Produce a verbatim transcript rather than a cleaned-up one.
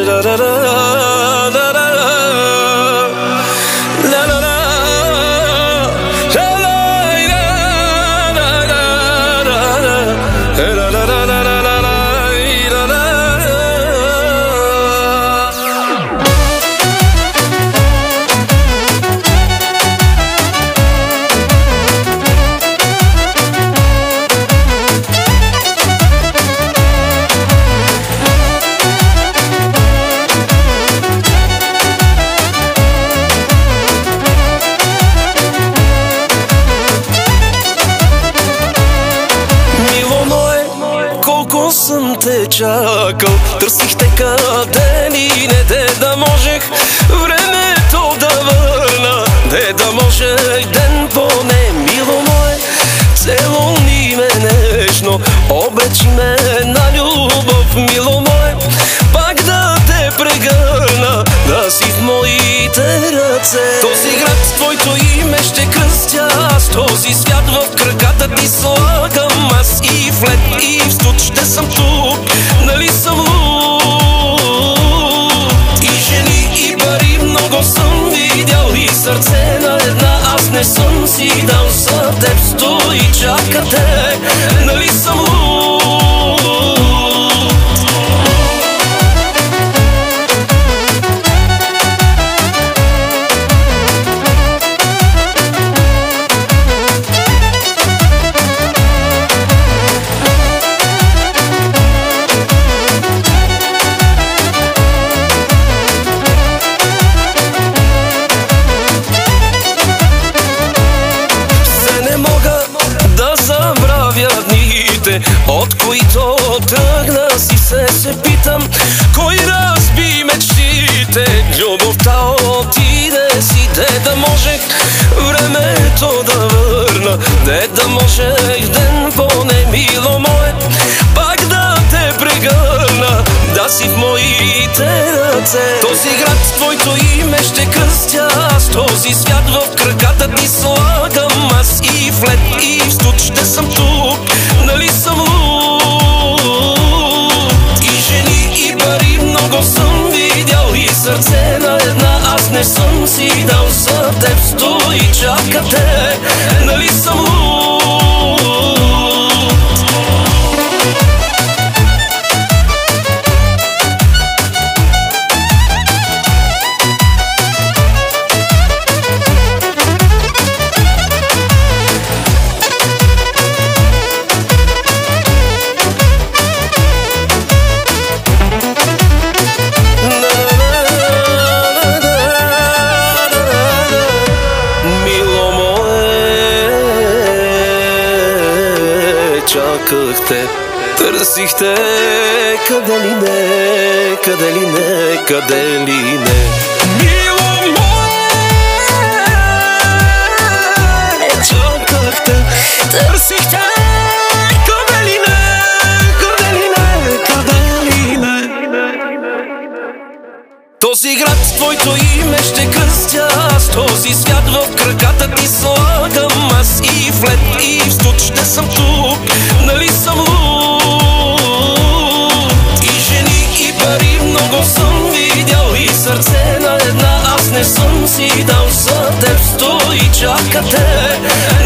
Съм те чакал, търсих те къде ли не, де да можех времето да върна, де да можех ден поне, мило мое, целуни ме нежно, обречи ме на любов, мило мое, пак да те прегърна, да си в моите ръце. Този град с твоето име ще кръстя аз, този свят в краката ти слагам аз, и в лед и в студ ще съм тук, нали съм луд. И жени и пари много съм видял, и сърце на една аз не съм си дал, за теб стои чака те, нали съм луд. От които тръгна си се се питам, кой разби мечтите, любовта отиде си, де да можех времето да върна, де да можех ден поне, мило мое, пак да те прегърна, да си в моите ръце. Този град с твоето име ще кръстя аз, този свят в краката ти слагам аз, и в лед и в студ ще съм тук, нали съм луд. И жени и пари много съм видял, и сърце на една аз не съм си дал, за теб стои чака те, нали съм луд. Чаках те, търсих те, къде ли не, къде ли не, къде ли не. Мило мое, чаках те, търсих те, къде ли не, къде ли не, къде ли не. Този град с твоето име ще кръстя аз, този свят в краката ти слагам аз, и в лед и в студ ще съм тук, нали съм луд. И жени и пари много съм видял, и сърце на една аз не съм си дал, за теб стои чака те,